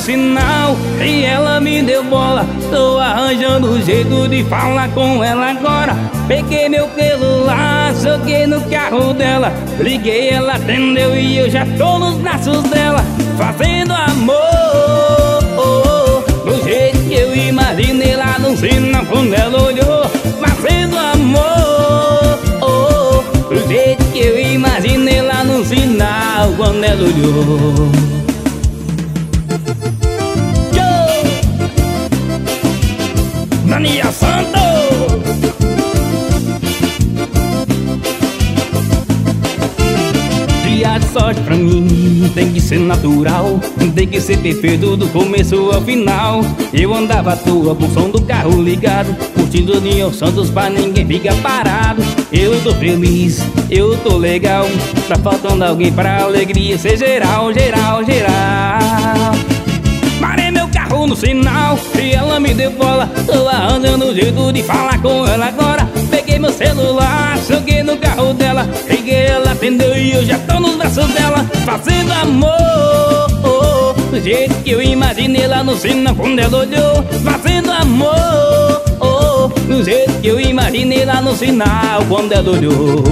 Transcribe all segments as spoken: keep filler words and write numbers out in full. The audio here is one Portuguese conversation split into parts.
sinal e ela me deu bola. Tô arranjando um jeito de falar com ela agora. Peguei meu celular, joguei no carro dela. Liguei, ela atendeu e eu já tô nos braços dela. Fazendo amor, do jeito que eu imaginei lá no sinal quando ela olhou. Fazendo amor, do jeito que eu imaginei lá no sinal quando ela olhou. Daniel Santos. Dia de sorte pra mim tem que ser natural, tem que ser perfeito do começo ao final. Eu andava à toa com o som do carro ligado, curtindo Daniel Santos pra ninguém ficar parado. Eu tô feliz, eu tô legal, tá faltando alguém pra alegria ser geral, geral, geral. Parei meu carro no sinal e ela me deu bola. Tô arranjando um jeito de falar com ela agora. Peguei meu celular, joguei no carro dela. Liguei, ela atendeu e eu já tô nos braços dela. Fazendo amor, do jeito que eu imaginei lá no sinal quando ela olhou. Fazendo amor, do jeito que eu imaginei lá no sinal quando ela olhou.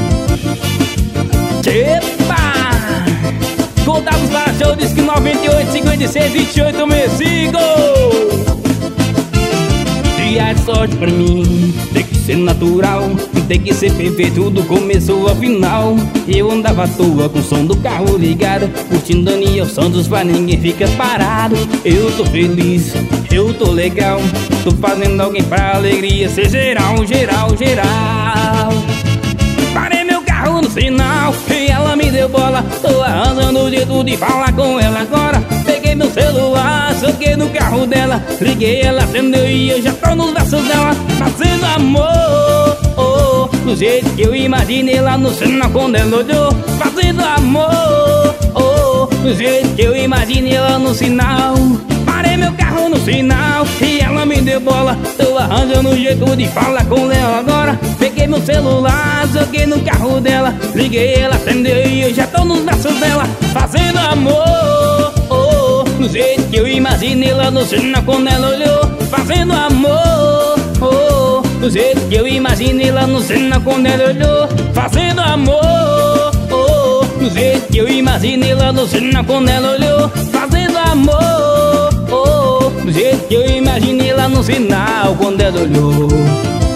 Epa! Contados para show, diz que noventa e oito, cinquenta e seis, vinte e oito, me sigo. Dia de sorte pra mim tem que ser natural, tem que ser perfeito do começo ao final. Eu andava à toa com o som do carro ligado, curtindo Daniel Santos pra ninguém ficar parado. Eu tô feliz, eu tô legal, tô fazendo alguém pra alegria ser geral, geral, geral. Parei meu carro no sinal e ela me deu bola. Tô arranjando o jeito de falar com ela agora. Peguei meu celular, joguei no carro dela. Liguei, ela atendeu e eu já tô nos braços dela. Fazendo amor, oh, do jeito que eu imaginei lá no sinal quando ela olhou. Fazendo amor, oh, do jeito que eu imaginei lá no sinal. Parei meu carro no sinal e ela me deu bola. Tô arranjando um jeito de falar com ela agora. Peguei meu celular, joguei no carro dela. Liguei, ela atendeu e eu já tô nos braços dela. Fazendo amor, oh, do jeito que eu imaginei lá no sinal quando ela olhou. Fazendo amor, oh, do jeito que eu imaginei lá no sinal quando ela olhou. Fazendo amor, oh, do jeito que eu imaginei lá no sinal quando ela olhou. Fazendo amor, do jeito que eu imaginei lá no sinal quando ela olhou.